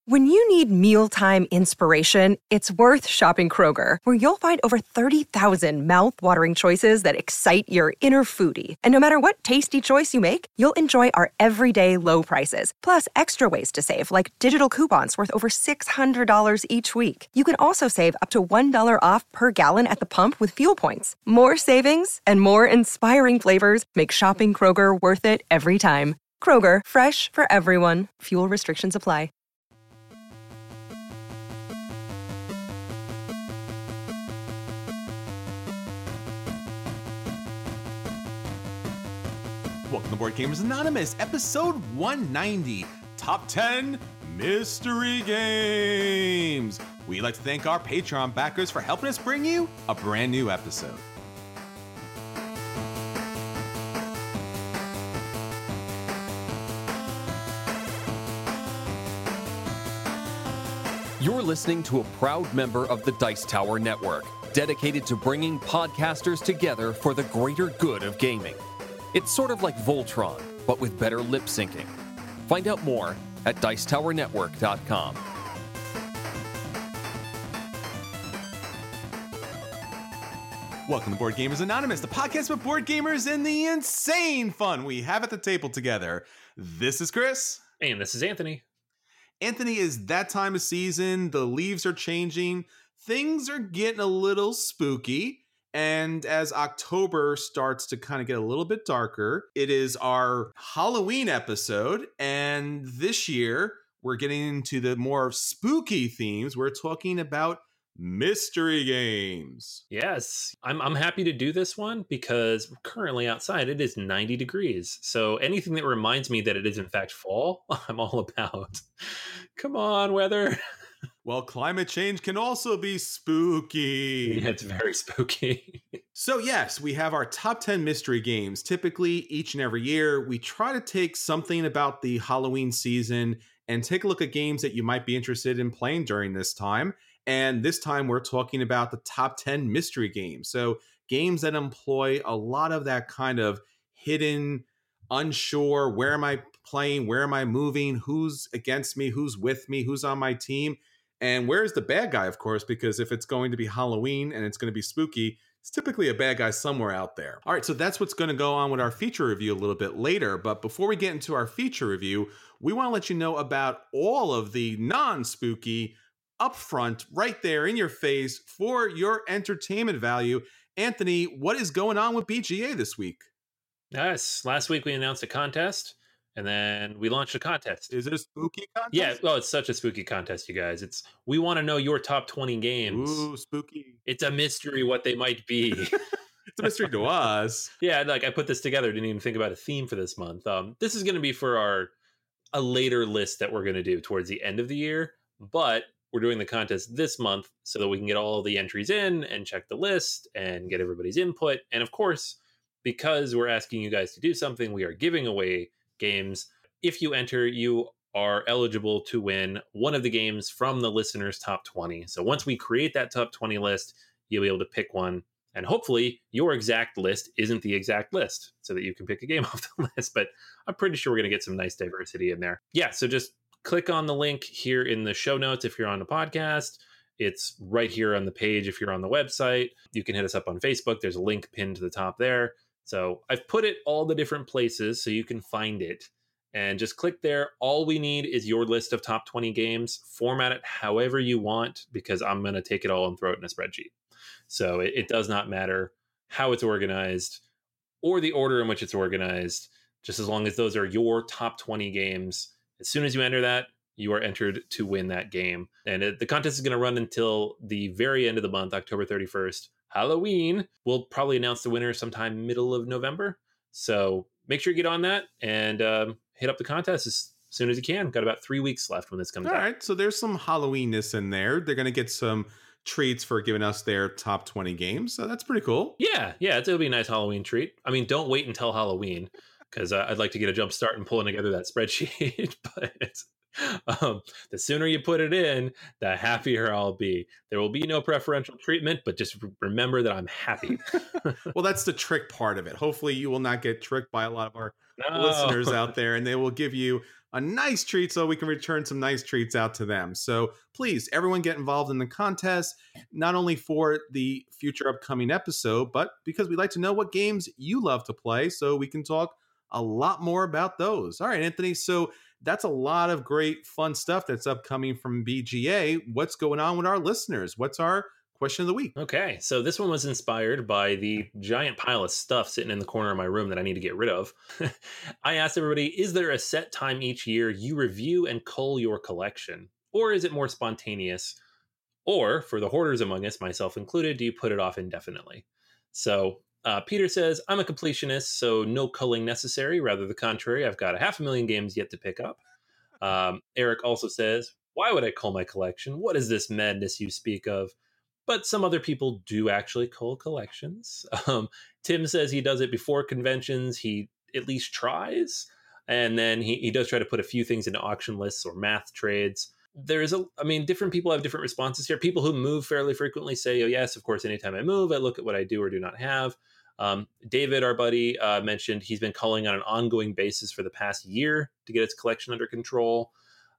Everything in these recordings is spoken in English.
When you need mealtime inspiration, it's worth shopping Kroger, where you'll find over 30,000 mouth-watering choices that excite your inner foodie. And no matter what tasty choice you make, you'll enjoy our everyday low prices, plus extra ways to save, like digital coupons worth over $600 each week. You can also save up to $1 off per gallon at the pump with fuel points. More savings and more inspiring flavors make shopping Kroger worth it every time. Kroger, fresh for everyone. Fuel restrictions apply. Welcome to Board Gamers Anonymous, episode 190, Top 10 Mystery Games. We'd like to thank our Patreon backers for helping us bring you a brand new episode. You're listening to a proud member of the Dice Tower Network, dedicated to bringing podcasters together for the greater good of gaming. It's sort of like Voltron, but with better lip syncing. Find out more at Dicetowernetwork.com. Welcome to Board Gamers Anonymous, the podcast with board gamers and the insane fun we have at the table together. This is Chris. And this is Anthony. Anthony, is that time of season. The leaves are changing. Things are getting a little spooky. And as October starts to kind of get a little bit darker, it is our Halloween episode. And this year, we're getting into the more spooky themes. We're talking about mystery games. Yes, I'm happy to do this one because currently outside it is 90 degrees. So anything that reminds me that it is in fact fall, I'm all about. Come on, weather. Well, climate change can also be spooky. Yeah, it's very spooky. So yes, we have our top 10 mystery games. Typically, each and every year, we try to take something about the Halloween season and take a look at games that you might be interested in playing during this time. And this time, we're talking about the top 10 mystery games. So games that employ a lot of that kind of hidden, unsure, where am I playing, where am I moving, who's against me, who's with me, who's on my team. And where's the bad guy, of course, because if it's going to be Halloween and it's going to be spooky, it's typically a bad guy somewhere out there. All right, so that's what's going to go on with our feature review a little bit later. But before we get into our feature review, we want to let you know about all of the non-spooky upfront, right there in your face for your entertainment value. Anthony, what is going on with BGA this week? Yes, last week we announced a contest. And then we launched a contest. Is it a spooky contest? Yeah, well, it's such a spooky contest, you guys. We want to know your top 20 games. Ooh, spooky. It's a mystery what they might be. It's a mystery to us. Yeah, like I put this together, didn't even think about a theme for this month. This is going to be for a later list that we're going to do towards the end of the year, but we're doing the contest this month so that we can get all the entries in and check the list and get everybody's input. And of course, because we're asking you guys to do something, we are giving away games. If you enter, you are eligible to win one of the games from the listeners' top 20. So once we create that top 20 list, you'll be able to pick one. And hopefully your exact list isn't the exact list so that you can pick a game off the list. But I'm pretty sure we're going to get some nice diversity in there. Yeah, so just click on the link here in the show notes if you're on the podcast. It's right here on the page if you're on the website. You can hit us up on Facebook. There's a link pinned to the top there. So I've put it all the different places so you can find it and just click there. All we need is your list of top 20 games. Format it however you want because I'm going to take it all and throw it in a spreadsheet. So it does not matter how it's organized or the order in which it's organized, just as long as those are your top 20 games. As soon as you enter that, you are entered to win that game. And the contest is going to run until the very end of the month, October 31st. Halloween. We'll probably announce the winner sometime middle of November. So make sure you get on that and hit up the contest as soon as you can. Got about 3 weeks left when this comes out. All right. So there's some Halloweenness in there. They're going to get some treats for giving us their top 20 games. So that's pretty cool. Yeah. It'll be a nice Halloween treat. I mean, don't wait until Halloween because I'd like to get a jump start in pulling together that spreadsheet. But the sooner you put it in, the happier I'll be. There will be no preferential treatment, but just remember that I'm happy. Well, that's the trick part of it. Hopefully you will not get tricked by a lot of our listeners out there, and they will give you a nice treat so we can return some nice treats out to them. So please, everyone get involved in the contest, not only for the future upcoming episode, but because we'd like to know what games you love to play so we can talk a lot more about those. All right, Anthony. So that's a lot of great fun stuff that's upcoming from BGA. What's going on with our listeners? What's our question of the week? Okay, so this one was inspired by the giant pile of stuff sitting in the corner of my room that I need to get rid of. I asked everybody, is there a set time each year you review and cull your collection? Or is it more spontaneous? Or, for the hoarders among us, myself included, do you put it off indefinitely? So Peter says, I'm a completionist, so no culling necessary. Rather the contrary, I've got 500,000 games yet to pick up. Eric also says, why would I cull my collection? What is this madness you speak of? But some other people do actually cull collections. Tim says he does it before conventions. He at least tries. And then he does try to put a few things into auction lists or math trades. Different people have different responses here. People who move fairly frequently say, oh, yes, of course, anytime I move, I look at what I do or do not have. David, our buddy, mentioned he's been culling on an ongoing basis for the past year to get his collection under control.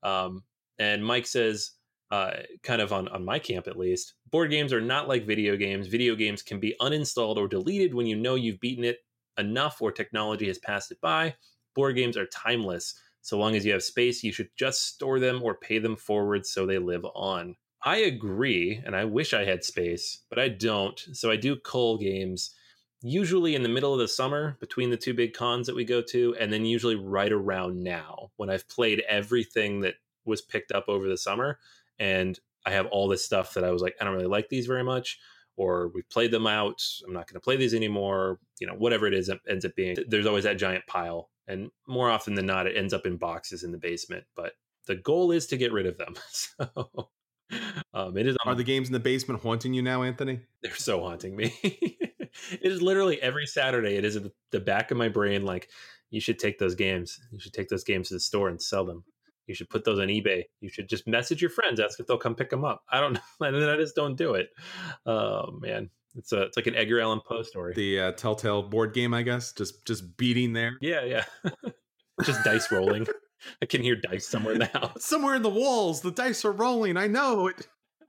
And Mike says, kind of on my camp at least, board games are not like video games. Video games can be uninstalled or deleted when you know you've beaten it enough or technology has passed it by. Board games are timeless. So long as you have space, you should just store them or pay them forward so they live on. I agree, and I wish I had space, but I don't. So I do cull games usually in the middle of the summer between the two big cons that we go to, and then usually right around now when I've played everything that was picked up over the summer. And I have all this stuff that I was like, I don't really like these very much, or we've played them out. I'm not going to play these anymore. Whatever it is, it ends up being, there's always that giant pile. And more often than not, it ends up in boxes in the basement. But the goal is to get rid of them. So it is. Are the games in the basement haunting you now, Anthony? They're so haunting me. It is literally every Saturday. It is at the back of my brain. Like, you should take those games. You should take those games to the store and sell them. You should put those on eBay. You should just message your friends, ask if they'll come pick them up. I don't know. And then I just don't do it. Oh, man. It's like an Edgar Allan Poe story. The Telltale board game, I guess. Just beating there. Yeah. Just dice rolling. I can hear dice somewhere in the house. Somewhere in the walls. The dice are rolling. I know it.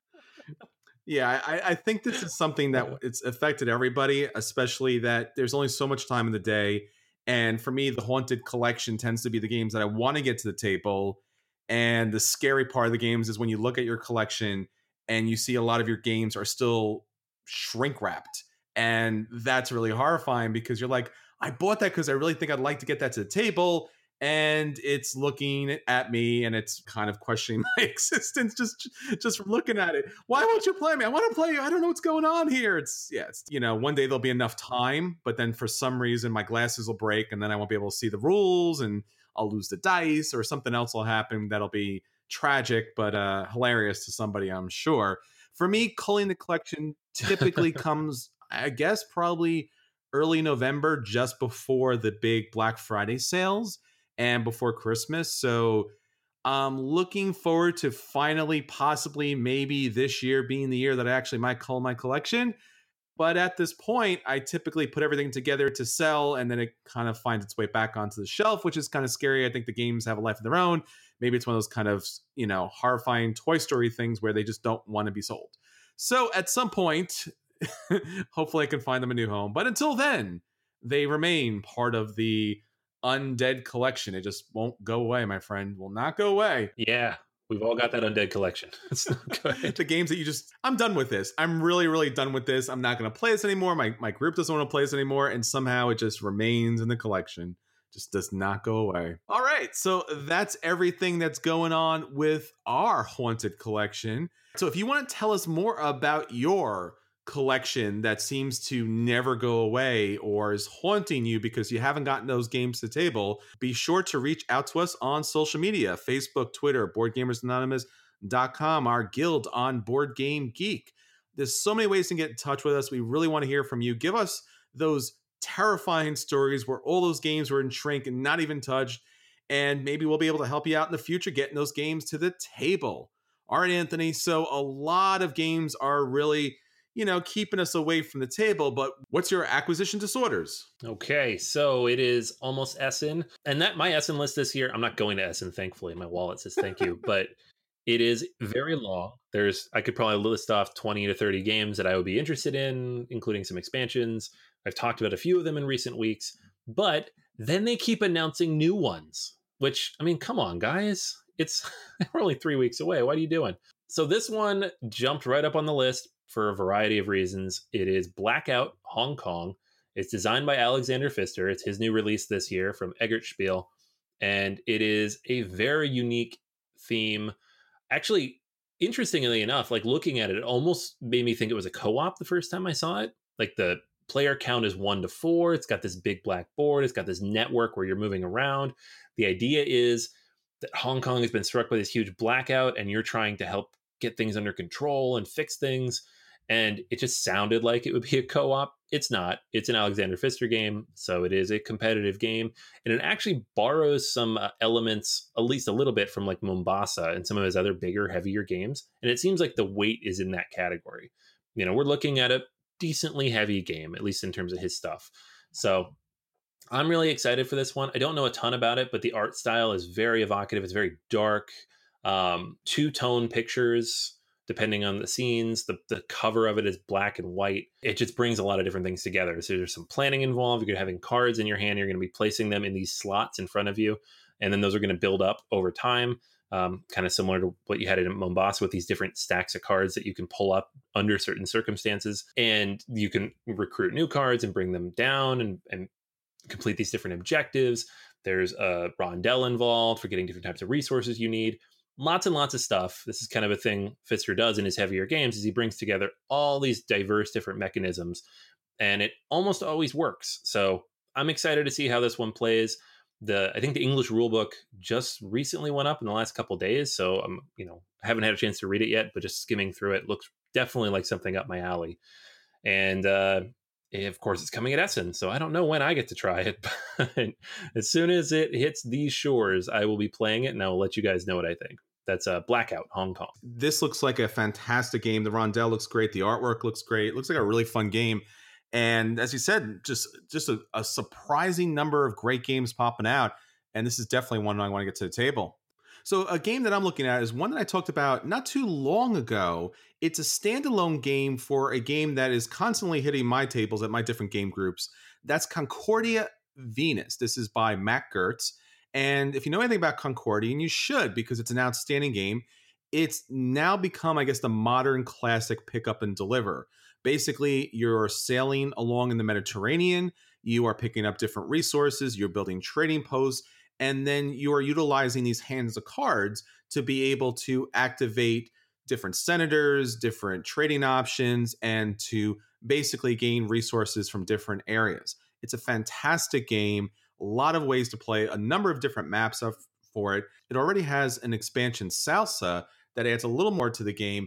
Yeah, I think this is something that it's affected everybody, especially that there's only so much time in the day. And for me, the haunted collection tends to be the games that I want to get to the table. And the scary part of the games is when you look at your collection and you see a lot of your games are still shrink wrapped. And that's really horrifying because you're like, I bought that because I really think I'd like to get that to the table. And it's looking at me and it's kind of questioning my existence just from looking at it. Why won't you play me? I want to play you. I don't know what's going on here. It's one day there'll be enough time, but then for some reason my glasses will break and then I won't be able to see the rules and I'll lose the dice or something else will happen that'll be tragic, but hilarious to somebody, I'm sure. For me, culling the collection typically comes, I guess, probably early November, just before the big Black Friday sales and before Christmas. So I'm looking forward to finally, possibly, maybe this year being the year that I actually might cull my collection. But at this point, I typically put everything together to sell, and then it kind of finds its way back onto the shelf, which is kind of scary. I think the games have a life of their own. Maybe it's one of those kind of, horrifying Toy Story things where they just don't want to be sold. So at some point, hopefully I can find them a new home. But until then, they remain part of the undead collection. It just won't go away, my friend. Will not go away. Yeah. We've all got that undead collection. It's not good. The games that I'm done with this. I'm really, really done with this. I'm not going to play this anymore. My group doesn't want to play this anymore. And somehow it just remains in the collection. Just does not go away. All right. So that's everything that's going on with our haunted collection. So if you want to tell us more about your collection that seems to never go away or is haunting you because you haven't gotten those games to the table, be sure to reach out to us on social media, Facebook, Twitter, BoardGamersAnonymous.com, our guild on Board Game Geek. There's so many ways to get in touch with us. We really want to hear from you. Give us those terrifying stories where all those games were in shrink and not even touched, and maybe we'll be able to help you out in the future getting those games to the table. All right, Anthony. So a lot of games are really keeping us away from the table. But what's your acquisition disorders? Okay, so it is almost Essen. And that my Essen list this year, I'm not going to Essen, thankfully. My wallet says thank you. But it is very long. I could probably list off 20 to 30 games that I would be interested in, including some expansions. I've talked about a few of them in recent weeks, but then they keep announcing new ones, which, I mean, come on, guys. We're only 3 weeks away. What are you doing? So this one jumped right up on the list for a variety of reasons. It is Blackout Hong Kong. It's designed by Alexander Pfister. It's his new release this year from Eggertspiel. And it is a very unique theme. Actually, interestingly enough, like looking at it, it almost made me think it was a co-op the first time I saw it. Like the player count is 1 to 4. It's got this big black board. It's got this network where you're moving around. The idea is that Hong Kong has been struck by this huge blackout and you're trying to help get things under control and fix things. And it just sounded like it would be a co-op. It's not. It's an Alexander Pfister game, so it is a competitive game. And it actually borrows some elements, at least a little bit, from like Mombasa and some of his other bigger, heavier games. And it seems like the weight is in that category. We're looking at a decently heavy game, at least in terms of his stuff. So I'm really excited for this one. I don't know a ton about it, but the art style is very evocative. It's very dark, two-tone pictures, depending on the scenes. The cover of it is black and white. It just brings a lot of different things together. So there's some planning involved. You're having cards in your hand. You're going to be placing them in these slots in front of you. And then those are going to build up over time, kind of similar to what you had in Mombasa with these different stacks of cards that you can pull up under certain circumstances. And you can recruit new cards and bring them down and complete these different objectives. There's a rondelle involved for getting different types of resources you need. Lots and lots of stuff. This is kind of a thing Pfister does in his heavier games, is he brings together all these diverse different mechanisms, and it almost always works. So I'm excited to see how this one plays. I think the English rulebook just recently went up in the last couple of days, so I'm haven't had a chance to read it yet, but just skimming through it looks definitely like something up my alley. And of course, it's coming at Essen, so I don't know when I get to try it, but as soon as it hits these shores, I will be playing it, and I will let you guys know what I think. That's Blackout Hong Kong. This looks like a fantastic game. The rondelle looks great. The artwork looks great. It looks like a really fun game. And as you said, just a surprising number of great games popping out. And this is definitely one I want to get to the table. So a game that I'm looking at is one that I talked about not too long ago. It's a standalone game for a game that is constantly hitting my tables at my different game groups. That's Concordia Venus. This is by Matt Gertz. And if you know anything about Concordia, and you should because it's an outstanding game, it's now become, I guess, the modern classic pick up and deliver. Basically, you're sailing along in the Mediterranean. You are picking up different resources. You're building trading posts. And then you are utilizing these hands of cards to be able to activate different senators, different trading options, and to basically gain resources from different areas. It's a fantastic game. A lot of ways to play, a number of different maps for it. It already has an expansion, Salsa, that adds a little more to the game.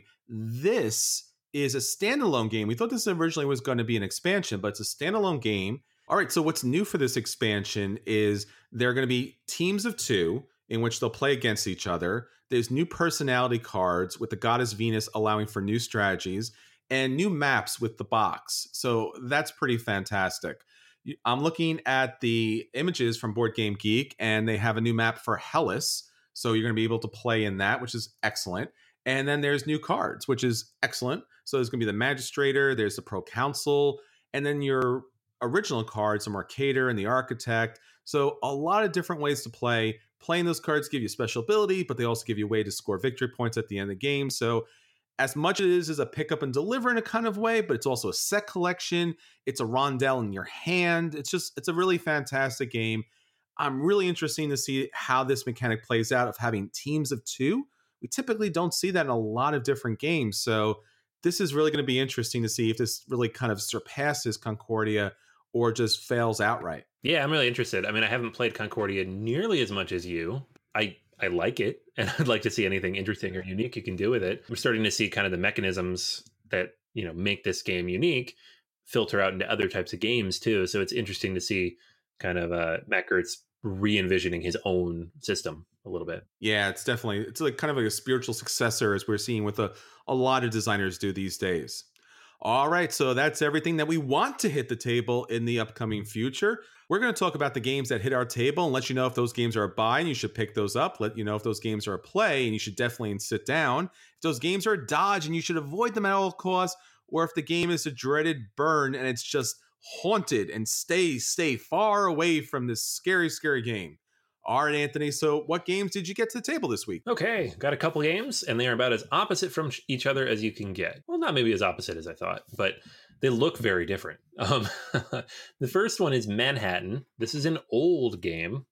This is a standalone game. We thought this originally was going to be an expansion, but it's a standalone game. All right, so what's new for this expansion is there are going to be teams of 2 in which they'll play against each other. There's new personality cards with the goddess Venus allowing for new strategies and new maps with the box. So that's pretty fantastic. I'm looking at the images from Board Game Geek, and they have a new map for Hellas. So you're going to be able to play in that, which is excellent. And then there's new cards, which is excellent. So there's going to be the Magistrator, there's the Proconsul, and then your original cards, the Mercator and the Architect. So a lot of different ways to play. Playing those cards give you special ability, but they also give you a way to score victory points at the end of the game. So as much as it is a pick up and deliver in a kind of way, but it's also a set collection. It's a rondelle in your hand. It's a really fantastic game. I'm really interested to see how this mechanic plays out of having teams of 2. We typically don't see that in a lot of different games. So this is really going to be interesting to see if this really kind of surpasses Concordia or just fails outright. Yeah, I'm really interested. I mean, I haven't played Concordia nearly as much as you. I like it, and I'd like to see anything interesting or unique you can do with it. We're starting to see kind of the mechanisms that, make this game unique filter out into other types of games too. So it's interesting to see kind of Matt Gertz re-envisioning his own system a little bit. Yeah, it's like kind of like a spiritual successor, as we're seeing with a lot of designers do these days. All right, so that's everything that we want to hit the table in the upcoming future. We're going to talk about the games that hit our table and let you know if those games are a buy and you should pick those up. Let you know if those games are a play and you should definitely sit down. If those games are a dodge and you should avoid them at all costs, or if the game is a dreaded burn and it's just haunted and stay far away from this scary, scary game. All right, Anthony, so what games did you get to the table this week? Okay, got a couple games, and they are about as opposite from each other as you can get. Well, not maybe as opposite as I thought, but they look very different. The first one is Manhattan. This is an old game.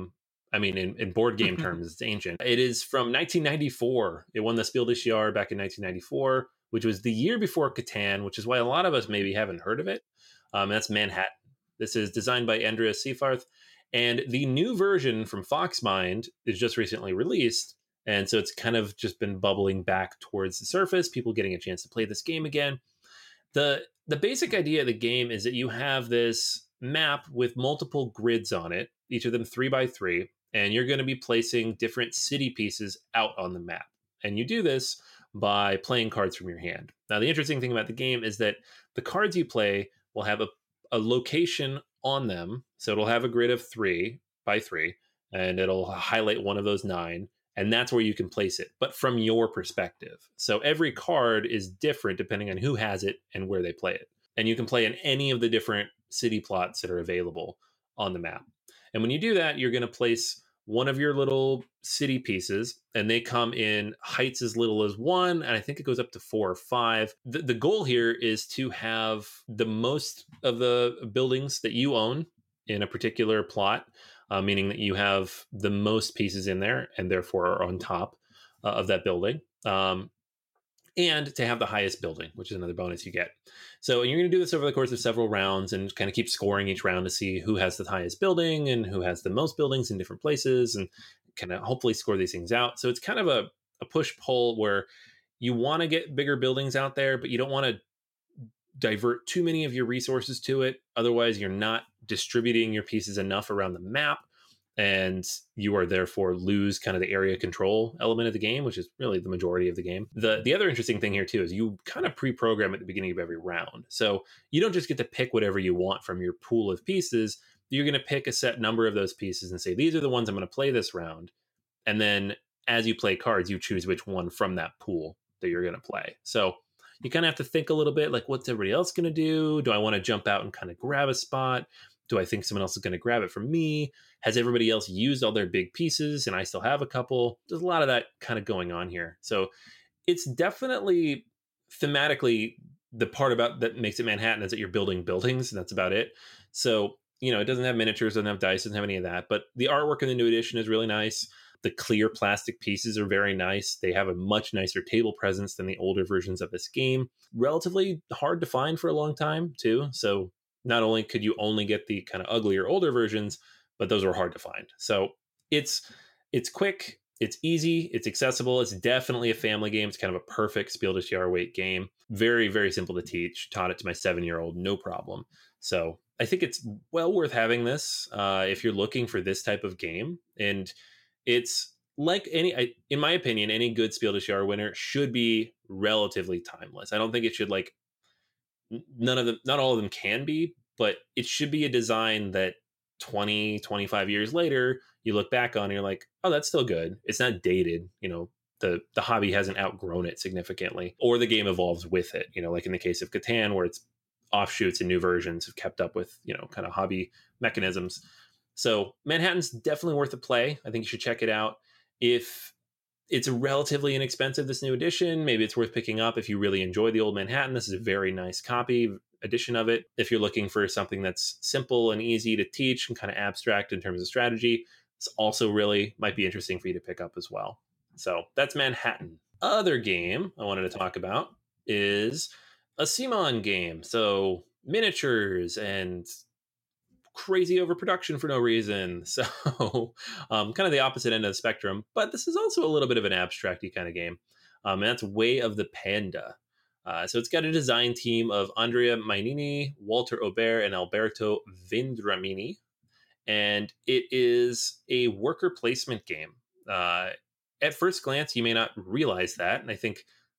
In board game terms, it's ancient. It is from 1994. It won the Spiel des Jahres back in 1994, which was the year before Catan, which is why a lot of us maybe haven't heard of it. That's Manhattan. This is designed by Andreas Seyfarth. And the new version from Foxmind is just recently released. And so it's kind of just been bubbling back towards the surface, people getting a chance to play this game again. The basic idea of the game is that you have this map with multiple grids on it, each of them 3x3, and you're going to be placing different city pieces out on the map. And you do this by playing cards from your hand. Now, the interesting thing about the game is that the cards you play will have a location on them. So it'll have a grid of 3x3 and it'll highlight one of those 9. And that's where you can place it, but from your perspective. So every card is different depending on who has it and where they play it. And you can play in any of the different city plots that are available on the map. And when you do that, you're going to place one of your little city pieces, and they come in heights as little as 1, and I think it goes up to 4 or 5. The goal here is to have the most of the buildings that you own in a particular plot, meaning that you have the most pieces in there and therefore are on top of that building. And to have the highest building, which is another bonus you get. So you're going to do this over the course of several rounds and kind of keep scoring each round to see who has the highest building and who has the most buildings in different places, and kind of hopefully score these things out. So it's kind of a push-pull where you want to get bigger buildings out there, but you don't want to divert too many of your resources to it. Otherwise, you're not distributing your pieces enough around the map, and you are therefore lose kind of the area control element of the game, which is really the majority of the game. The other interesting thing here too is you kind of pre-program at the beginning of every round. So you don't just get to pick whatever you want from your pool of pieces. You're going to pick a set number of those pieces and say, these are the ones I'm going to play this round. And then as you play cards, you choose which one from that pool that you're going to play. So you kind of have to think a little bit like, what's everybody else going to do? Do I want to jump out and kind of grab a spot? Do I think someone else is going to grab it from me? Has everybody else used all their big pieces and I still have a couple? There's a lot of that kind of going on here. So it's definitely thematically the part about that makes it Manhattan is that you're building buildings, and that's about it. So, it doesn't have miniatures, doesn't have dice, doesn't have any of that. But the artwork in the new edition is really nice. The clear plastic pieces are very nice. They have a much nicer table presence than the older versions of this game. Relatively hard to find for a long time, too. So not only could you only get the kind of uglier older versions, but those were hard to find. So it's quick, it's easy, it's accessible. It's definitely a family game. It's kind of a perfect Spiel des Jahres weight game. Very, very simple to teach. Taught it to my 7-year-old, no problem. So I think it's well worth having this if you're looking for this type of game. And it's like in my opinion, any good Spiel des Jahres winner should be relatively timeless. I don't think it should not all of them can be, but it should be a design that 20, 25 years later, you look back on and you're like, oh, that's still good. It's not dated. The hobby hasn't outgrown it significantly, or the game evolves with it. Like in the case of Catan, where it's offshoots and new versions have kept up with, kind of hobby mechanisms. So Manhattan's definitely worth a play. I think you should check it out. If it's relatively inexpensive, this new edition, maybe it's worth picking up if you really enjoy the old Manhattan. This is a very nice edition of it. If you're looking for something that's simple and easy to teach and kind of abstract in terms of strategy, it's also really might be interesting for you to pick up as well. So that's Manhattan. Other game I wanted to talk about is a CMON game. So miniatures and crazy overproduction for no reason. So kind of the opposite end of the spectrum, but this is also a little bit of an abstract-y kind of game. And that's Way of the Panda. So it's got a design team of Andrea Mainini, Walter Aubert, and Alberto Vendramini. And it is a worker placement game. At first glance, you may not realize that. And I think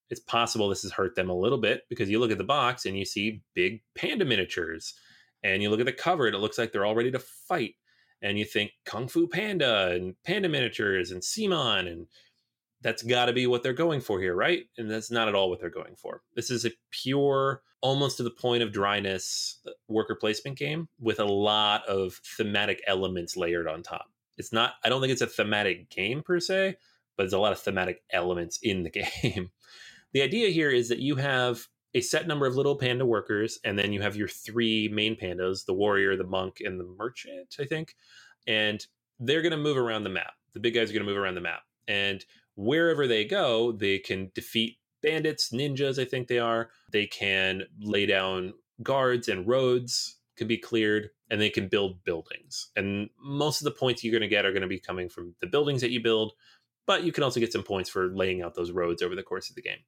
It's possible this has hurt them a little bit because you look at the box and you see big panda miniatures, and you look at the cover and it looks like they're all ready to fight. And you think Kung Fu Panda and panda miniatures and Simon, and that's got to be what they're going for here, right? And that's not at all what they're going for. This is a pure, almost to the point of dryness, worker placement game with a lot of thematic elements layered on top. It's not, I don't think it's a thematic game per se, but there's a lot of thematic elements in the game. The idea here is that you have a set number of little panda workers, and then you have your three main pandas, the warrior, the monk, and the merchant, I think. And they're going to move around the map. The big guys are going to move around the map. And wherever they go, they can defeat bandits, ninjas, I think they are. They can lay down guards, and roads can be cleared, and they can build buildings. And most of the points you're going to get are going to be coming from the buildings that you build, but you can also get some points for laying out those roads over the course of the game.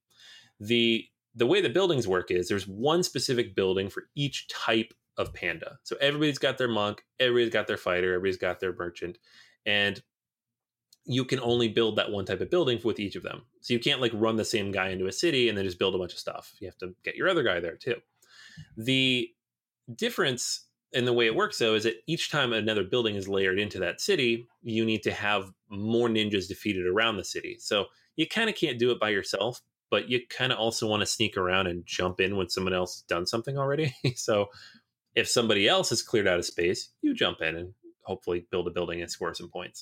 The way the buildings work is there's one specific building for each type of panda. So everybody's got their monk, everybody's got their fighter, everybody's got their merchant, and you can only build that one type of building with each of them. So you can't like run the same guy into a city and then just build a bunch of stuff. You have to get your other guy there too. The difference in the way it works though is that each time another building is layered into that city, you need to have more ninjas defeated around the city. So you kind of can't do it by yourself, but you kind of also want to sneak around and jump in when someone else has done something already. So if somebody else has cleared out a space, you jump in and hopefully build a building and score some points.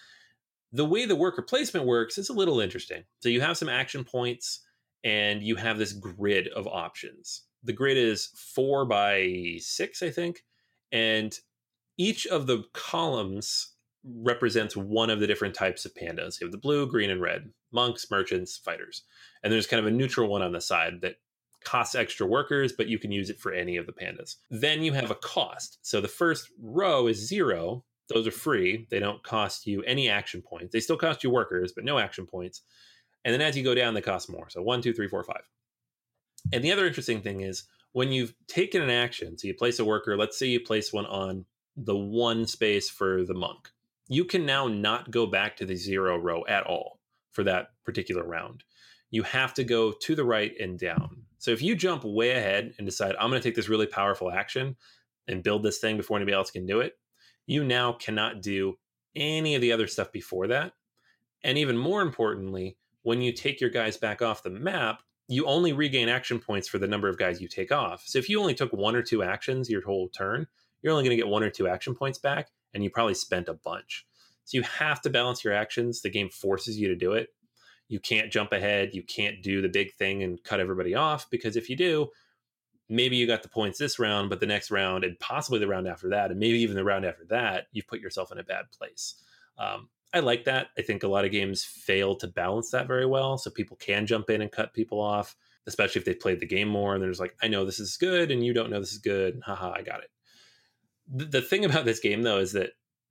The way the worker placement works is a little interesting. So you have some action points and you have this grid of options. The grid is 4 by 6, I think. And each of the columns represents one of the different types of pandas. You have the blue, green, and red, monks, merchants, fighters. And there's kind of a neutral one on the side that costs extra workers, but you can use it for any of the pandas. Then you have a cost. So the first row is 0. Those are free. They don't cost you any action points. They still cost you workers, but no action points. And then as you go down, they cost more. So 1, 2, 3, 4, 5. And the other interesting thing is when you've taken an action, so you place a worker, let's say you place one on the 1 space for the monk, you can now not go back to the 0 row at all for that particular round. You have to go to the right and down. So if you jump way ahead and decide, I'm going to take this really powerful action and build this thing before anybody else can do it, you now cannot do any of the other stuff before that. And even more importantly, when you take your guys back off the map, you only regain action points for the number of guys you take off. So if you only took 1 or 2 actions your whole turn, you're only going to get 1 or 2 action points back, and you probably spent a bunch. So you have to balance your actions. The game forces you to do it. You can't jump ahead. You can't do the big thing and cut everybody off, because if you do, maybe you got the points this round, but the next round and possibly the round after that, and maybe even the round after that, you've put yourself in a bad place. I like that. I think a lot of games fail to balance that very well. So people can jump in and cut people off, especially if they've played the game more and they're just like, I know this is good and you don't know this is good. Haha, I got it. The thing about this game though is that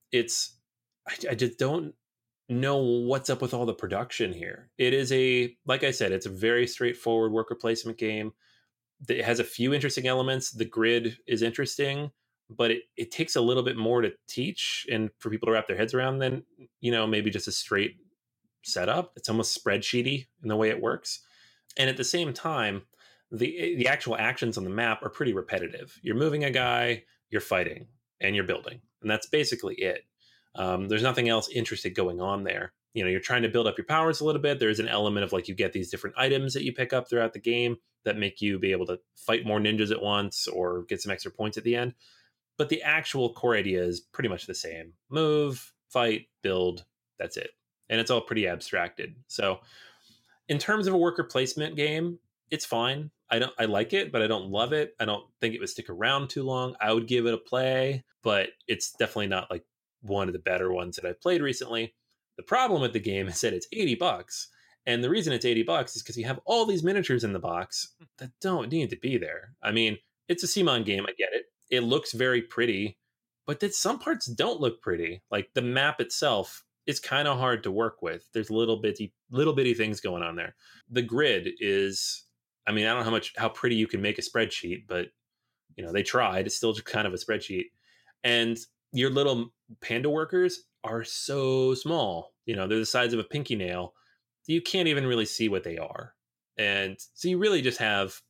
I just don't know what's up with all the production here. It is like I said, it's a very straightforward worker placement game. It has a few interesting elements. The grid is interesting, but it takes a little bit more to teach and for people to wrap their heads around than, maybe just a straight setup. It's almost spreadsheety in the way it works. And at the same time, the actual actions on the map are pretty repetitive. You're moving a guy, you're fighting, and you're building. And that's basically it. There's nothing else interesting going on there. You're trying to build up your powers a little bit. There's an element of like you get these different items that you pick up throughout the game that make you be able to fight more ninjas at once or get some extra points at the end. But the actual core idea is pretty much the same. Move, fight, build, that's it. And it's all pretty abstracted. So in terms of a worker placement game, it's fine. I like it, but I don't love it. I don't think it would stick around too long. I would give it a play, but it's definitely not like one of the better ones that I've played recently. The problem with the game is that it's $80. And the reason it's $80 is because you have all these miniatures in the box that don't need to be there. I mean, it's a CMON game. I get it. It looks very pretty, but that some parts don't look pretty. Like the map itself is kind of hard to work with. There's little bitty things going on there. The grid is, I don't know how pretty you can make a spreadsheet, but they tried. It's still just kind of a spreadsheet. And your little panda workers are so small. They're the size of a pinky nail. You can't even really see what they are. And so you really just have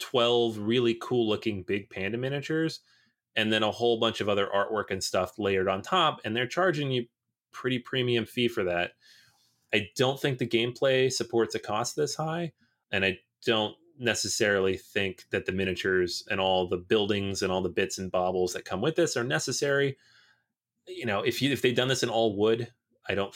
12 really cool looking big panda miniatures and then a whole bunch of other artwork and stuff layered on top. And they're charging you pretty premium fee for that. I don't think the gameplay supports a cost this high. And I don't necessarily think that the miniatures and all the buildings and all the bits and baubles that come with this are necessary. You know, if they'd done this in all wood, I don't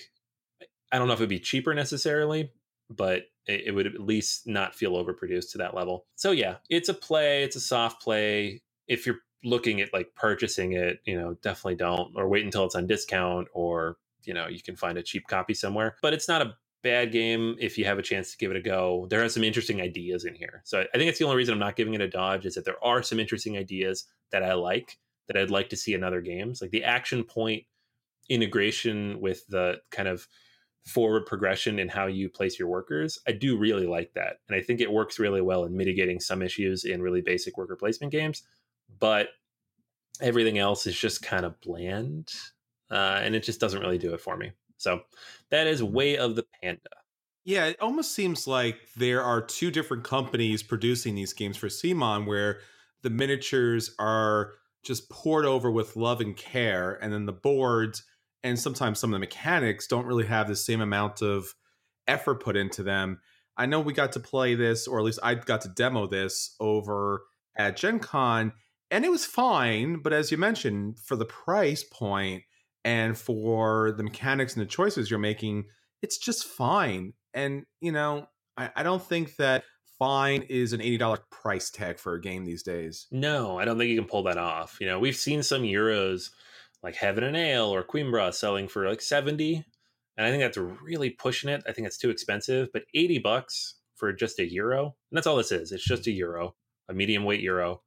know if it'd be cheaper necessarily, but it would at least not feel overproduced to that level. So yeah, it's a soft play. If you're looking at like purchasing it, you know, definitely don't, or wait until it's on discount, or, you know, you can find a cheap copy somewhere. But it's not a bad game if you have a chance to give it a go. There are some interesting ideas in here. So I think it's the only reason I'm not giving it a dodge, is that there are some interesting ideas that I like, that I'd like to see in other games. Like the action point integration with the kind of forward progression in how you place your workers. I do really like that. And I think it works really well in mitigating some issues in really basic worker placement games. But everything else is just kind of bland. And it just doesn't really do it for me. So that is Way of the Panda. Yeah, it almost seems like there are two different companies producing these games for CMON, where the miniatures are just poured over with love and care, and then the boards and sometimes some of the mechanics don't really have the same amount of effort put into them. I know we got to play this, or at least I got to demo this over at Gen Con, and it was fine, but as you mentioned, for the price point and for the mechanics and the choices you're making, it's just fine. And, you know, I don't think that fine is an $80 price tag for a game these days. No, I don't think you can pull that off. You know, we've seen some Euros like Heaven and Ale or Coimbra selling for like 70. And I think that's really pushing it. I think it's too expensive, but $80 for just a Euro. And that's all this is. It's just a Euro, a medium weight Euro.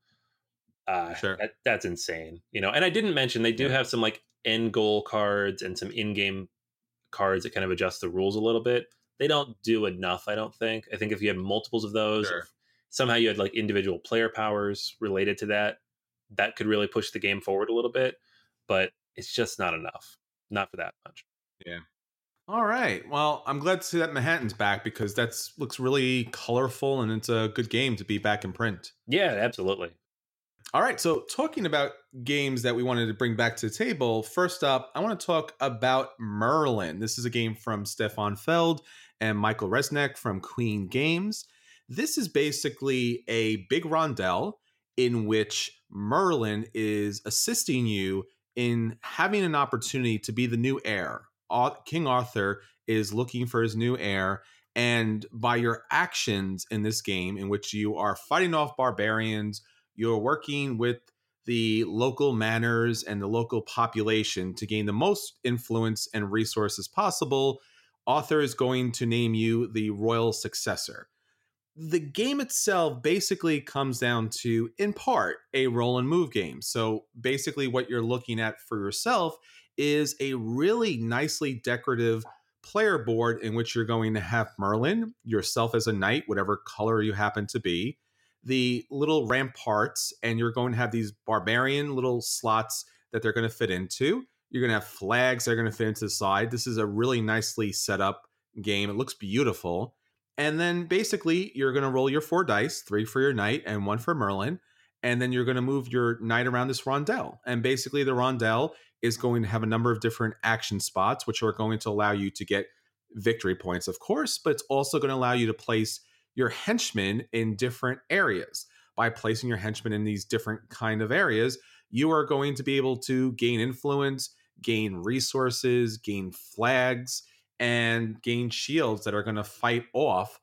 Sure. That's insane. You know, and I didn't mention they do have some like end goal cards and some in-game cards that kind of adjust the rules a little bit. They don't do enough, I don't think. I think if you had multiples of those, Sure. if somehow you had like individual player powers related to that, that could really push the game forward a little bit. But it's just not enough. Not for that much. Yeah. All right. Well, I'm glad to see that Manhattan's back, because that looks really colorful and it's a good game to be back in print. Yeah, absolutely. All right. So, talking about games that we wanted to bring back to the table, first up, I want to talk about Merlin. This is a game from Stefan Feld and Michael Resnick from Queen Games. This is basically a big rondel in which Merlin is assisting you in having an opportunity to be the new heir. King Arthur is looking for his new heir, and by your actions in this game, in which you are fighting off barbarians, you're working with the local manors and the local population to gain the most influence and resources possible, Arthur is going to name you the royal successor. The game itself basically comes down to, in part, a roll and move game. So basically what you're looking at for yourself is a really nicely decorative player board in which you're going to have Merlin, yourself as a knight, whatever color you happen to be, the little ramparts, and you're going to have these barbarian little slots that they're going to fit into. You're going to have flags that are going to fit into the side. This is a really nicely set up game. It looks beautiful. And then basically you're going to roll your 4 dice, 3 for your knight and 1 for Merlin. And then you're going to move your knight around this rondel. And basically the rondel is going to have a number of different action spots, which are going to allow you to get victory points, of course, but it's also going to allow you to place your henchmen in different areas. By placing your henchmen in these different kind of areas, you are going to be able to gain influence, gain resources, gain flags, and gain shields that are going to fight off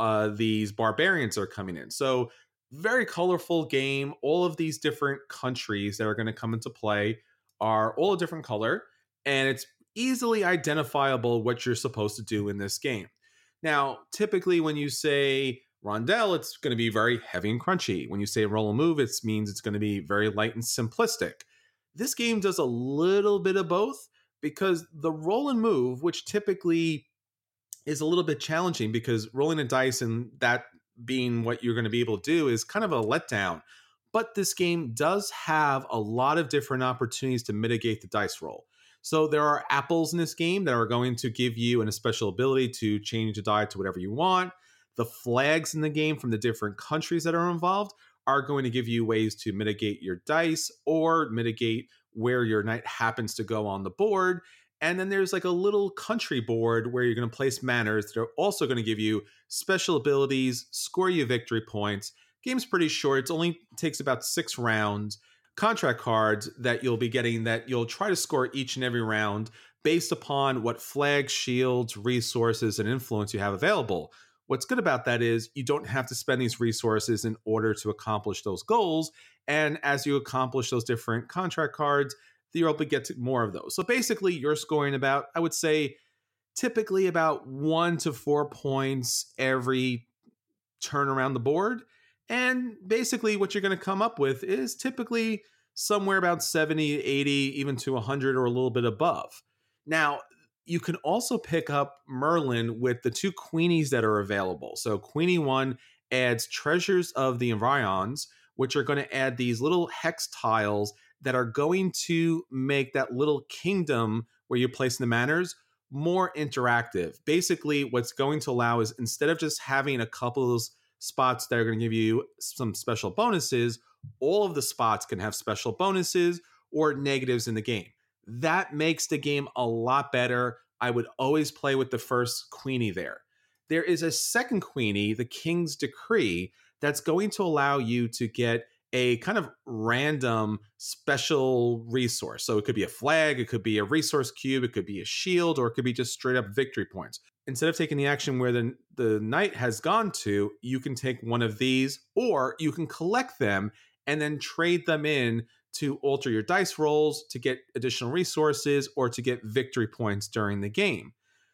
these barbarians that are coming in. So very colorful game. All of these different countries that are going to come into play are all a different color, and it's easily identifiable what you're supposed to do in this game. Now, typically when you say rondel, it's going to be very heavy and crunchy. When you say roll and move, it means it's going to be very light and simplistic. This game does a little bit of both, because the roll and move, which typically is a little bit challenging because rolling a dice and that being what you're going to be able to do is kind of a letdown. But this game does have a lot of different opportunities to mitigate the dice roll. So there are apples in this game that are going to give you a special ability to change the die to whatever you want. The flags in the game from the different countries that are involved are going to give you ways to mitigate your dice or mitigate where your knight happens to go on the board. And then there's like a little country board where you're going to place manners that are also going to give you special abilities, score you victory points. Game's pretty short. It only takes about 6 rounds. Contract cards that you'll be getting that you'll try to score each and every round based upon what flags, shields, resources, and influence you have available. What's good about that is you don't have to spend these resources in order to accomplish those goals. And as you accomplish those different contract cards, you're able to get to more of those. So basically, you're scoring about, I would say, typically about 1 to 4 points every turn around the board. And basically, what you're going to come up with is typically somewhere about 70, 80, even to 100 or a little bit above. Now, you can also pick up Merlin with the 2 Queenies that are available. So Queenie 1 adds Treasures of the Environs, which are going to add these little hex tiles that are going to make that little kingdom where you place the manors more interactive. Basically, what's going to allow is instead of just having a couple of those spots that are going to give you some special bonuses, all of the spots can have special bonuses or negatives in the game. That makes the game a lot better. I would always play with the first Queenie there. There is a second Queenie, the King's Decree, that's going to allow you to get a kind of random special resource. So it could be a flag, it could be a resource cube, it could be a shield, or it could be just straight up victory points. Instead of taking the action where the knight has gone to, you can take one of these, or you can collect them and then trade them in to alter your dice rolls, to get additional resources, or to get victory points during the game.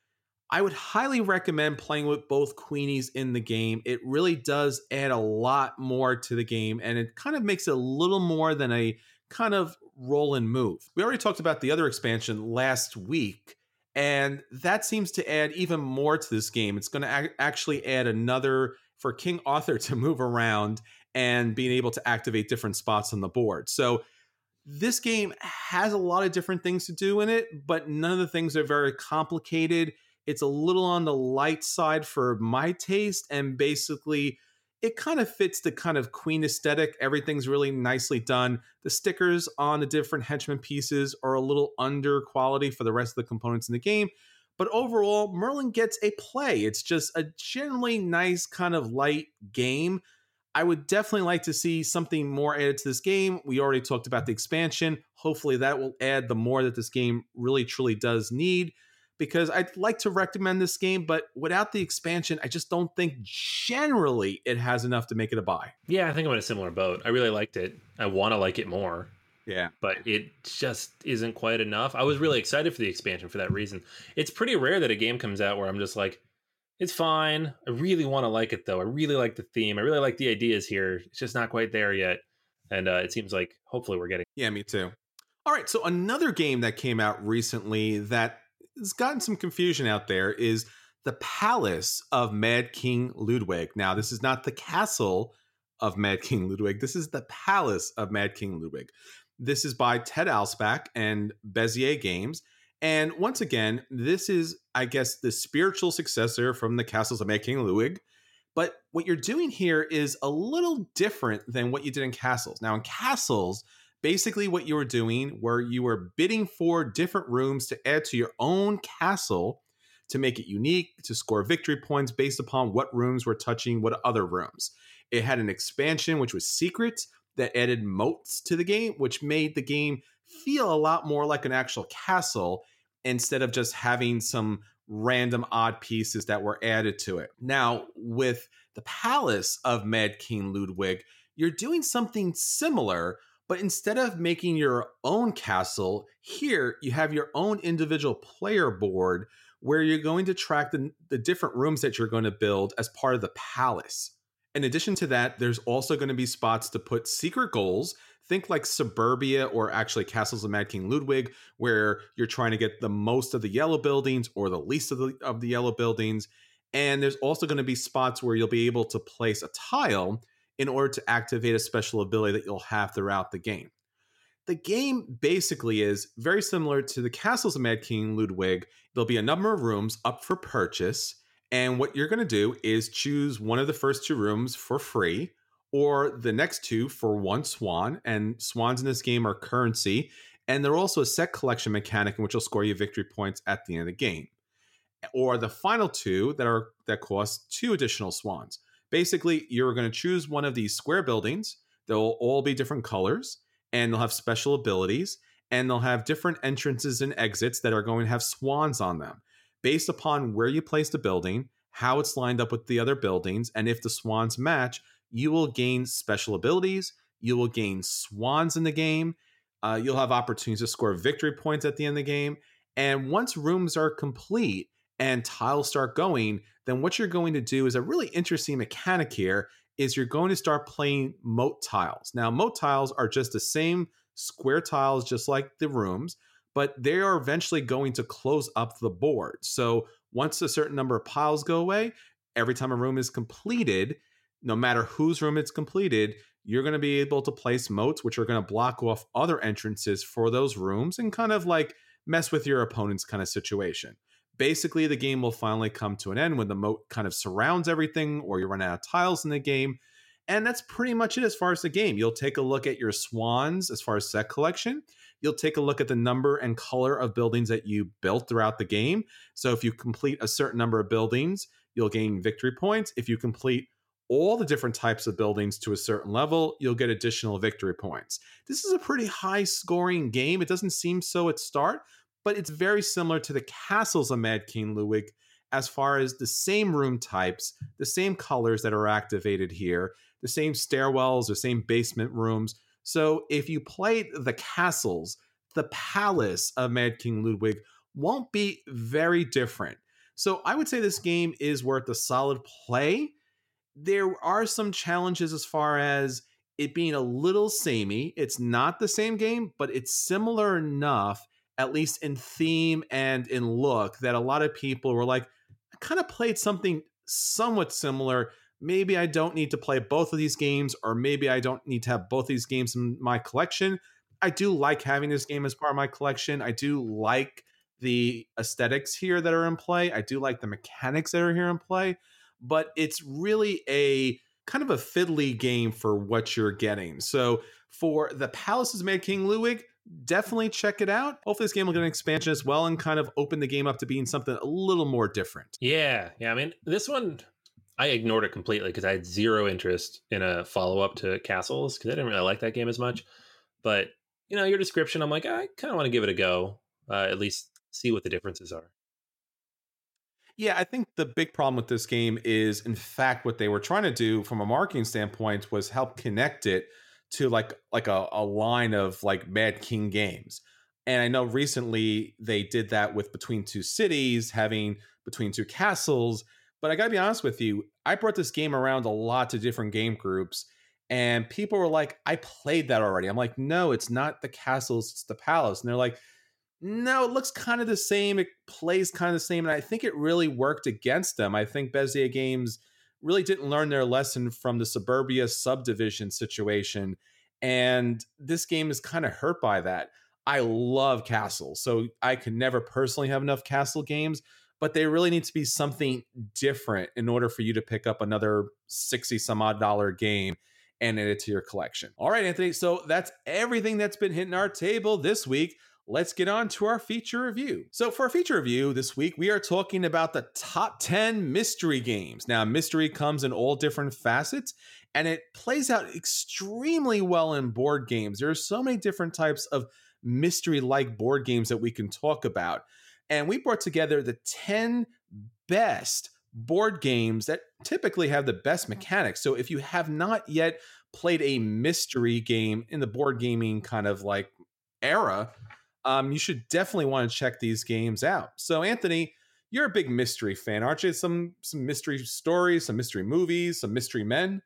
I would highly recommend playing with both Queenies in the game. It really does add a lot more to the game, and it kind of makes it a little more than a kind of roll and move. We already talked about the other expansion last week, and that seems to add even more to this game. It's going to actually add another for King Arthur to move around and being able to activate different spots on the board. So this game has a lot of different things to do in it, but none of the things are very complicated. It's a little on the light side for my taste, and basically it kind of fits the kind of Queen aesthetic. Everything's really nicely done. The stickers on the different henchman pieces are a little under quality for the rest of the components in the game, but overall, Merlin gets a play. It's just a generally nice kind of light game. I would definitely like to see something more added to this game. We already talked about the expansion. Hopefully that will add the more that this game really truly does need, because I'd like to recommend this game, but without the expansion, I just don't think generally it has enough to make it a buy. Yeah, I think I'm in a similar boat. I really liked it. I want to like it more. Yeah. But it just isn't quite enough. I was really excited for the expansion for that reason. It's pretty rare that a game comes out where I'm just like, it's fine. I really want to like it, though. I really like the theme. I really like the ideas here. It's just not quite there yet. And it seems like hopefully we're getting. Yeah, me too. All right, so another game that came out recently that has gotten some confusion out there is The Palace of Mad King Ludwig. Now, this is not the castle of Mad King Ludwig. This is the Palace of Mad King Ludwig. This is by Ted Alspach and Bezier Games. And once again, this is, I guess, the spiritual successor from the Castles of Mad King Ludwig. But what you're doing here is a little different than what you did in Castles. Now, in Castles, basically what you were doing were you were bidding for different rooms to add to your own castle to make it unique, to score victory points based upon what rooms were touching what other rooms. It had an expansion, which was secret, that added moats to the game, which made the game feel a lot more like an actual castle instead of just having some random odd pieces that were added to it. Now, with the Palace of Mad King Ludwig, you're doing something similar, but instead of making your own castle, here you have your own individual player board where you're going to track the different rooms that you're going to build as part of the palace. In addition to that, there's also going to be spots to put secret goals. Think like Suburbia or actually Castles of Mad King Ludwig, where you're trying to get the most of the yellow buildings or the least of the yellow buildings. And there's also going to be spots where you'll be able to place a tile in order to activate a special ability that you'll have throughout the game. The game basically is very similar to the Castles of Mad King Ludwig. There'll be a number of rooms up for purchase, And what you're going to do is choose one of the first two rooms for free, or the next two for one swan. And swans in this game are currency. And they're also a set collection mechanic in which will score you victory points at the end of the game. Or the final two that cost two additional swans. Basically, you're going to choose one of these square buildings. They'll all be different colors, and they'll have special abilities, and they'll have different entrances and exits that are going to have swans on them. Based upon where you place the building, how it's lined up with the other buildings, and if the swans match, you will gain special abilities, you will gain swans in the game, you'll have opportunities to score victory points at the end of the game, and once rooms are complete and tiles start going, then what you're going to do is a really interesting mechanic here is you're going to start playing moat tiles. Now, moat tiles are just the same square tiles, just like the rooms, but they are eventually going to close up the board. So once a certain number of piles go away, every time a room is completed, no matter whose room it's completed, you're going to be able to place moats, which are going to block off other entrances for those rooms and kind of like mess with your opponent's kind of situation. Basically, the game will finally come to an end when the moat kind of surrounds everything or you run out of tiles in the game. And that's pretty much it as far as the game. You'll take a look at your swans as far as set collection. You'll take a look at the number and color of buildings that you built throughout the game. So if you complete a certain number of buildings, you'll gain victory points. If you complete all the different types of buildings to a certain level, you'll get additional victory points. This is a pretty high scoring game. It doesn't seem so at start, but it's very similar to the castles of Mad King Ludwig as far as the same room types, the same colors that are activated here, the same stairwells, the same basement rooms. So if you played the castles, the palace of Mad King Ludwig won't be very different. So I would say this game is worth a solid play. There are some challenges as far as it being a little samey. It's not the same game, but it's similar enough, at least in theme and in look, that a lot of people were like, I kind of played something somewhat similar. Maybe I don't need to play both of these games, or maybe I don't need to have both these games in my collection. I do like having this game as part of my collection. I do like the aesthetics here that are in play. I do like the mechanics that are here in play, but it's really a kind of a fiddly game for what you're getting. So for the Palaces of Mad King Ludwig, definitely check it out. Hopefully this game will get an expansion as well and kind of open the game up to being something a little more different. Yeah. I mean, this one, I ignored it completely because I had zero interest in a follow-up to Castles because I didn't really like that game as much. But, you know, your description, I'm like, I kind of want to give it a go, at least see what the differences are. Yeah, I think the big problem with this game is, in fact, what they were trying to do from a marketing standpoint was help connect it to like a line of like Mad King games. And I know recently they did that with Between Two Cities, having Between Two Castles. But I gotta be honest with you, I brought this game around a lot to different game groups, and people were like, I played that already. I'm like, no, it's not the castles, it's the palace. And they're like, no, it looks kind of the same. It plays kind of the same. And I think it really worked against them. I think Bezier Games really didn't learn their lesson from the Suburbia subdivision situation. And this game is kind of hurt by that. I love castles, so I could never personally have enough castle games, but they really need to be something different in order for you to pick up another 60 some odd dollar game and add it to your collection. All right, Anthony. So that's everything that's been hitting our table this week. Let's get on to our feature review. So for our feature review this week, we are talking about the top 10 mystery games. Now, mystery comes in all different facets, and it plays out extremely well in board games. There are so many different types of mystery-like board games that we can talk about. And we brought together the 10 best board games that typically have the best mechanics. So if you have not yet played a mystery game in the board gaming kind of like era, you should definitely want to check these games out. So, Anthony, you're a big mystery fan, aren't you? Some mystery stories, some mystery movies, some mystery men.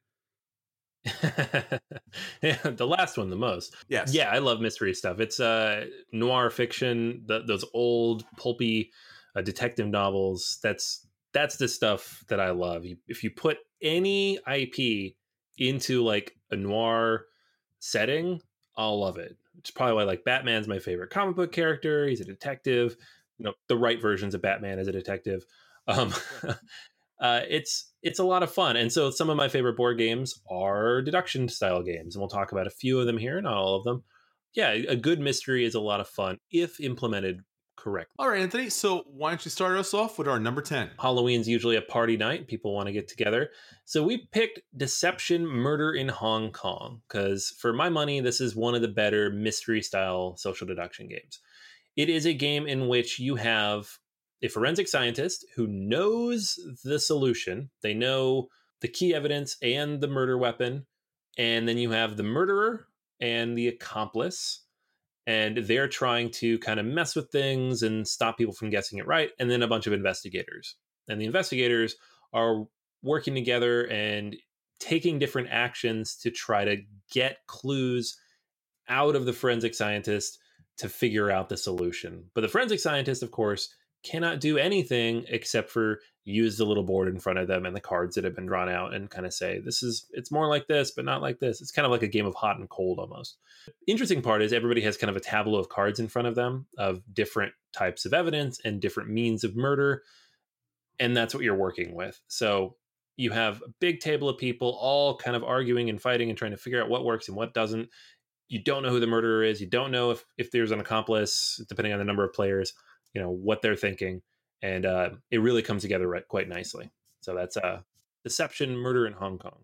Yeah, the last one the most. Yes. Yeah, I love mystery stuff. It's noir fiction, those old pulpy detective novels. That's the stuff that I love. If you put any IP into like a noir setting, I'll love it. It's probably why like Batman's my favorite comic book character. He's a detective. You know, the right versions of Batman as a detective. It's a lot of fun. And so some of my favorite board games are deduction style games, and we'll talk about a few of them here, not all of them. Yeah, a good mystery is a lot of fun if implemented correctly. All right, Anthony. So why don't you start us off with our number 10? Halloween's usually a party night. People want to get together. So we picked Deception Murder in Hong Kong because, for my money, this is one of the better mystery style social deduction games. It is a game in which you have a forensic scientist who knows the solution. They know the key evidence and the murder weapon. And then you have the murderer and the accomplice. And they're trying to kind of mess with things and stop people from guessing it right. And then a bunch of investigators. And the investigators are working together and taking different actions to try to get clues out of the forensic scientist to figure out the solution. But the forensic scientist, of course, cannot do anything except for use the little board in front of them and the cards that have been drawn out and kind of say, it's more like this, but not like this. It's kind of like a game of hot and cold almost. Interesting part is everybody has kind of a tableau of cards in front of them of different types of evidence and different means of murder. And that's what you're working with. So you have a big table of people all kind of arguing and fighting and trying to figure out what works and what doesn't. You don't know who the murderer is. You don't know if there's an accomplice, depending on the number of players, what they're thinking. And it really comes together quite nicely. So that's Deception Murder in Hong Kong.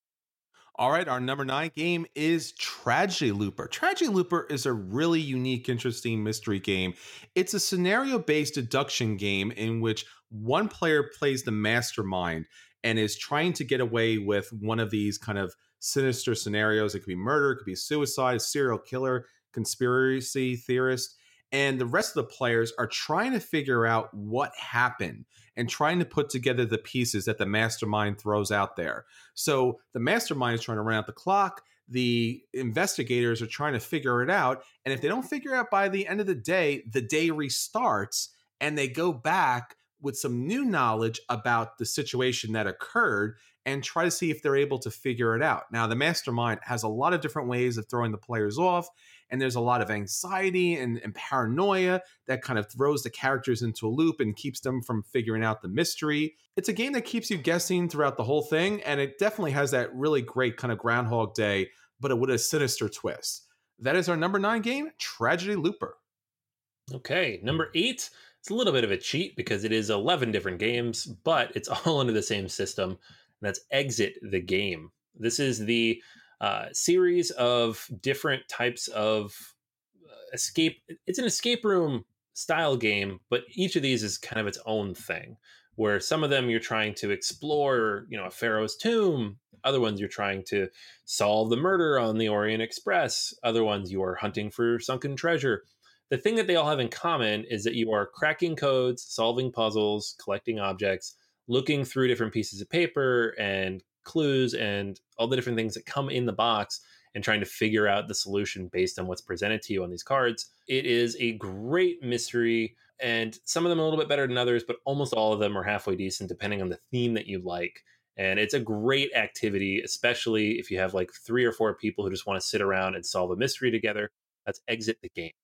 All right, our number 9 game is Tragedy Looper. Tragedy Looper is a really unique, interesting mystery game. It's a scenario-based deduction game in which one player plays the mastermind and is trying to get away with one of these kind of sinister scenarios. It could be murder, it could be suicide, serial killer, conspiracy theorist. And the rest of the players are trying to figure out what happened and trying to put together the pieces that the mastermind throws out there. So the mastermind is trying to run out the clock. The investigators are trying to figure it out. And if they don't figure it out by the end of the day restarts and they go back with some new knowledge about the situation that occurred and try to see if they're able to figure it out. Now, the mastermind has a lot of different ways of throwing the players off, and there's a lot of anxiety and paranoia that kind of throws the characters into a loop and keeps them from figuring out the mystery. It's a game that keeps you guessing throughout the whole thing, and it definitely has that really great kind of Groundhog Day, but with a sinister twist. That is our number 9 game, Tragedy Looper. Okay, number 8. It's a little bit of a cheat because it is 11 different games, but it's all under the same system. And that's Exit the Game. This is the series of different types of escape. It's an escape room style game, but each of these is kind of its own thing, where some of them you're trying to explore, a pharaoh's tomb. Other ones you're trying to solve the murder on the Orient Express. Other ones you are hunting for sunken treasure. The thing that they all have in common is that you are cracking codes, solving puzzles, collecting objects, looking through different pieces of paper and clues and all the different things that come in the box and trying to figure out the solution based on what's presented to you on these cards. It is a great mystery, and some of them are a little bit better than others, but almost all of them are halfway decent depending on the theme that you like. And it's a great activity, especially if you have like 3 or 4 people who just want to sit around and solve a mystery together. That's Exit the Game.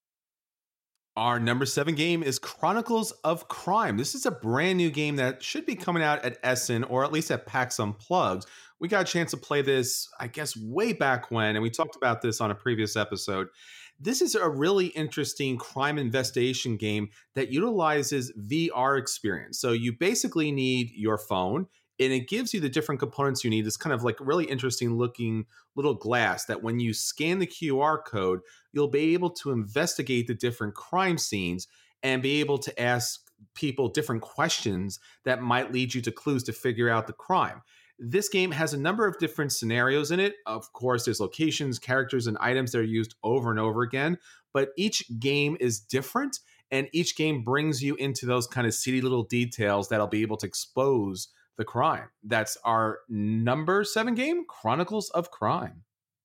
Our number 7 game is Chronicles of Crime. This is a brand new game that should be coming out at Essen or at least at PAX Unplugged. We got a chance to play this, I guess, way back when, and we talked about this on a previous episode. This is a really interesting crime investigation game that utilizes VR experience. So you basically need your phone, and it gives you the different components you need. This kind of like really interesting looking little glass that when you scan the QR code, you'll be able to investigate the different crime scenes and be able to ask people different questions that might lead you to clues to figure out the crime. This game has a number of different scenarios in it. Of course, there's locations, characters, and items that are used over and over again, but each game is different, and each game brings you into those kind of seedy little details that'll be able to expose the crime. That's our number 7 game, Chronicles of Crime.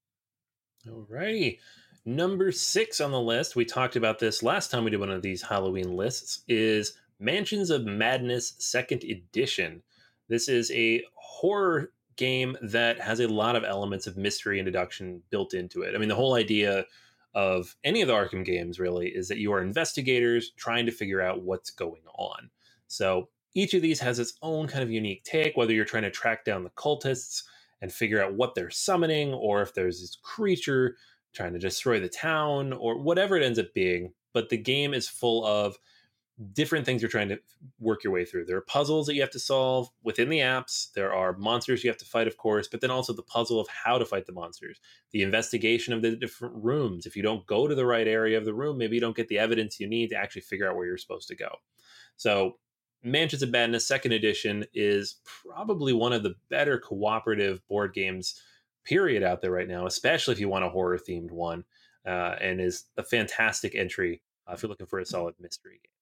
All righty. Number 6 on the list, we talked about this last time we did one of these Halloween lists, is Mansions of Madness 2nd Edition. This is a horror game that has a lot of elements of mystery and deduction built into it. I mean, the whole idea of any of the Arkham games really is that you are investigators trying to figure out what's going on. So Each of these has its own kind of unique take, whether you're trying to track down the cultists and figure out what they're summoning, or if there's this creature trying to destroy the town, or whatever it ends up being. But the game is full of different things you're trying to work your way through. There are puzzles that you have to solve within the apps. There are monsters you have to fight, of course, but then also the puzzle of how to fight the monsters, the investigation of the different rooms. If you don't go to the right area of the room, maybe you don't get the evidence you need to actually figure out where you're supposed to go. So Mansions of Madness 2nd Edition is probably one of the better cooperative board games, period, out there right now, especially if you want a horror-themed one, and is a fantastic entry if you're looking for a solid mystery game.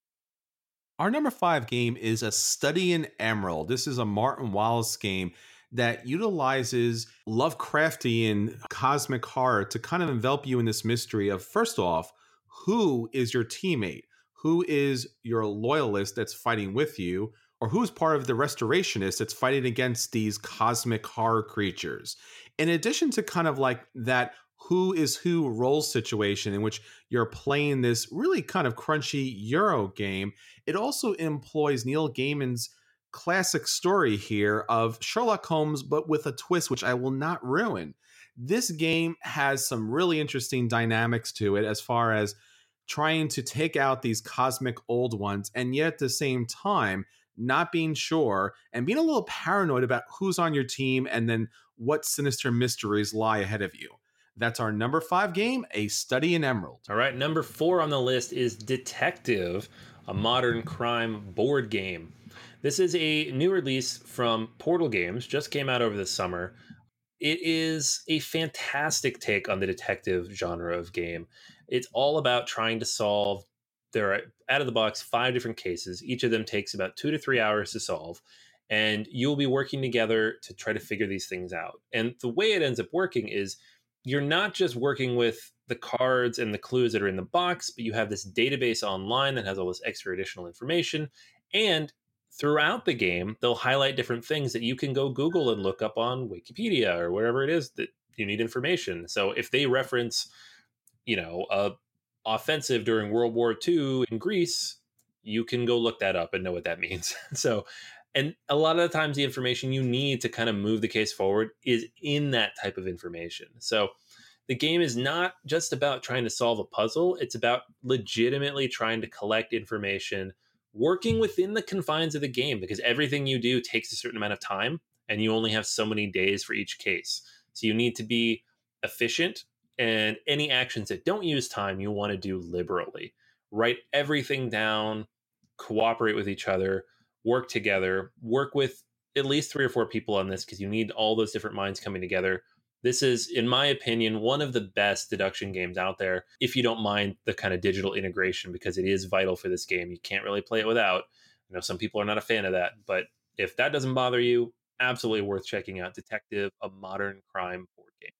Our number 5 game is A Study in Emerald. This is a Martin Wallace game that utilizes Lovecraftian cosmic horror to kind of envelop you in this mystery of, first off, who is your teammate? Who is your loyalist that's fighting with you? Or who's part of the restorationists that's fighting against these cosmic horror creatures? In addition to kind of like that who is who role situation in which you're playing this really kind of crunchy Euro game, it also employs Neil Gaiman's classic story here of Sherlock Holmes, but with a twist, which I will not ruin. This game has some really interesting dynamics to it as far as trying to take out these cosmic old ones, and yet at the same time, not being sure and being a little paranoid about who's on your team and then what sinister mysteries lie ahead of you. That's our number 5 game, A Study in Emerald. All right, number 4 on the list is Detective, a modern crime board game. This is a new release from Portal Games, just came out over the summer. It is a fantastic take on the detective genre of game. It's all about trying to solve, there are out of the box 5 different cases. Each of them takes about 2 to 3 hours to solve. And you'll be working together to try to figure these things out. And the way it ends up working is you're not just working with the cards and the clues that are in the box, but you have this database online that has all this extra additional information. And throughout the game, they'll highlight different things that you can go Google and look up on Wikipedia or wherever it is that you need information. So if they reference, a offensive during World War II in Greece, you can go look that up and know what that means. And a lot of the times the information you need to kind of move the case forward is in that type of information. So the game is not just about trying to solve a puzzle. It's about legitimately trying to collect information, working within the confines of the game, because everything you do takes a certain amount of time and you only have so many days for each case. So you need to be efficient, and any actions that don't use time, you want to do liberally. Write everything down, cooperate with each other, work together, work with at least 3 or 4 people on this because you need all those different minds coming together. This is, in my opinion, one of the best deduction games out there, if you don't mind the kind of digital integration, because it is vital for this game. You can't really play it without. I know some people are not a fan of that, but if that doesn't bother you, absolutely worth checking out Detective, a modern crime board game.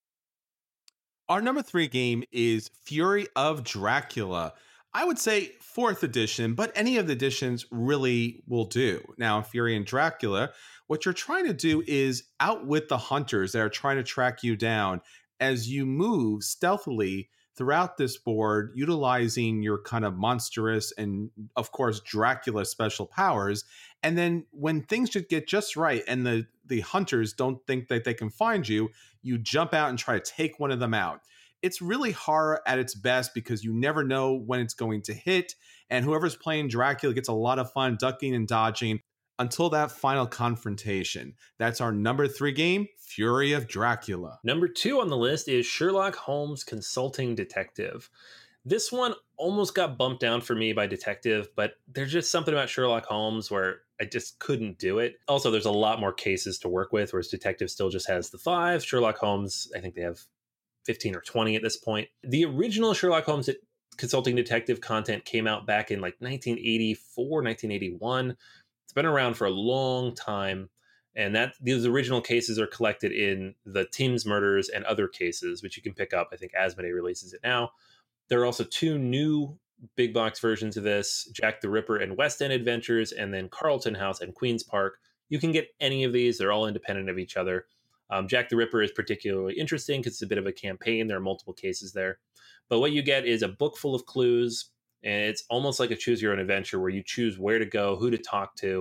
Our number 3 game is Fury of Dracula. I would say 4th edition, but any of the editions really will do. Now, Fury and Dracula, what you're trying to do is outwit the hunters that are trying to track you down as you move stealthily throughout this board, utilizing your kind of monstrous and, of course, Dracula special powers. And then when things should get just right and the hunters don't think that they can find you, you jump out and try to take one of them out. It's really horror at its best because you never know when it's going to hit, and whoever's playing Dracula gets a lot of fun ducking and dodging until that final confrontation. That's our number 3 game, Fury of Dracula. Number 2 on the list is Sherlock Holmes Consulting Detective. This one almost got bumped down for me by Detective, but there's just something about Sherlock Holmes where I just couldn't do it. Also, there's a lot more cases to work with, whereas Detective still just has the 5. Sherlock Holmes, I think they have 15 or 20 at this point. The original Sherlock Holmes Consulting Detective content came out back in like 1984, 1981. It's been around for a long time. And these original cases are collected in the Thames Murders and other cases, which you can pick up. I think Asmodee releases it now. There are also 2 new big box versions of this, Jack the Ripper and West End Adventures, and then Carlton House and Queen's Park. You can get any of these. They're all independent of each other. Jack the Ripper is particularly interesting because it's a bit of a campaign. There are multiple cases there. But what you get is a book full of clues, and it's almost like a choose your own adventure where you choose where to go, who to talk to,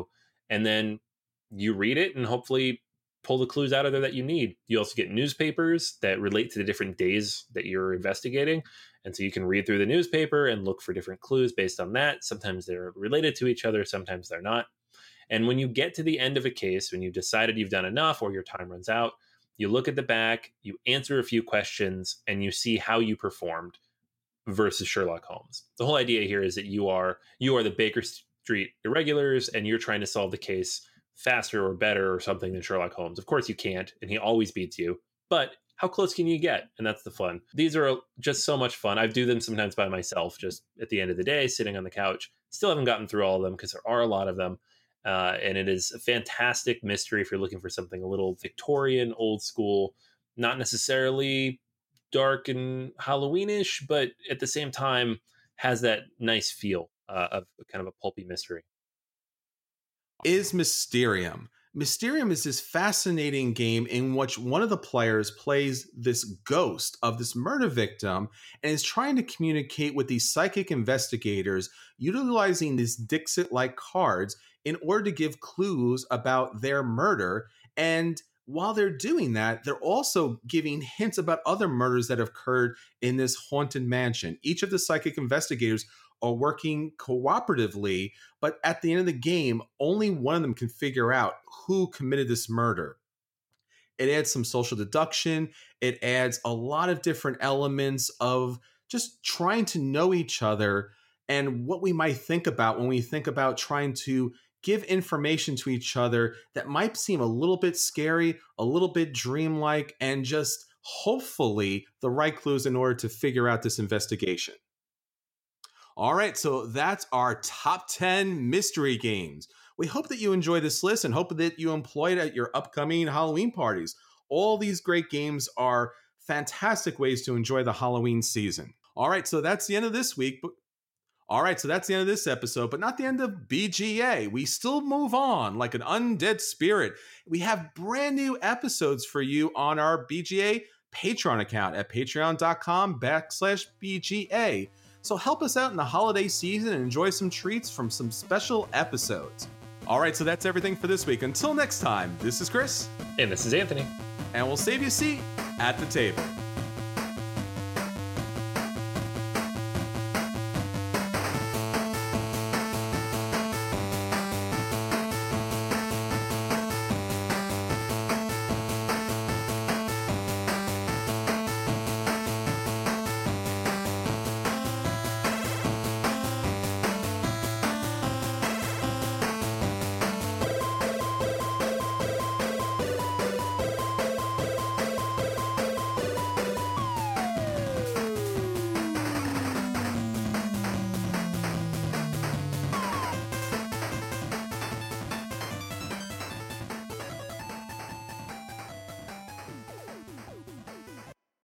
and then you read it and hopefully pull the clues out of there that you need. You also get newspapers that relate to the different days that you're investigating. And so you can read through the newspaper and look for different clues based on that. Sometimes they're related to each other, sometimes they're not. And when you get to the end of a case, when you've decided you've done enough or your time runs out, you look at the back, you answer a few questions, and you see how you performed versus Sherlock Holmes. The whole idea here is that you are the Baker Street irregulars, and you're trying to solve the case faster or better or something than Sherlock Holmes. Of course you can't, and he always beats you, but how close can you get? And that's the fun. These are just so much fun. I do them sometimes by myself, just at the end of the day, sitting on the couch. Still haven't gotten through all of them because there are a lot of them. And it is a fantastic mystery if you're looking for something a little Victorian, old school, not necessarily dark and Halloweenish, but at the same time has that nice feel of kind of a pulpy mystery. Is Mysterium. Mysterium is this fascinating game in which one of the players plays this ghost of this murder victim and is trying to communicate with these psychic investigators utilizing these Dixit-like cards in order to give clues about their murder. And while they're doing that, they're also giving hints about other murders that have occurred in this haunted mansion. Each of the psychic investigators are working cooperatively, but at the end of the game, only one of them can figure out who committed this murder. It adds some social deduction. It adds a lot of different elements of just trying to know each other and what we might think about when we think about trying to give information to each other that might seem a little bit scary, a little bit dreamlike, and just hopefully the right clues in order to figure out this investigation. All right, so that's our top 10 mystery games. We hope that you enjoy this list and hope that you employ it at your upcoming Halloween parties. All these great games are fantastic ways to enjoy the Halloween season. All right, so that's the end of this week. That's the end of this episode, but not the end of BGA. We still move on like an undead spirit. We have brand new episodes for you on our BGA Patreon account at patreon.com/BGA. So help us out in the holiday season and enjoy some treats from some special episodes. All right, so that's everything for this week. Until next time, this is Chris. And this is Anthony. And we'll save you a seat at the table.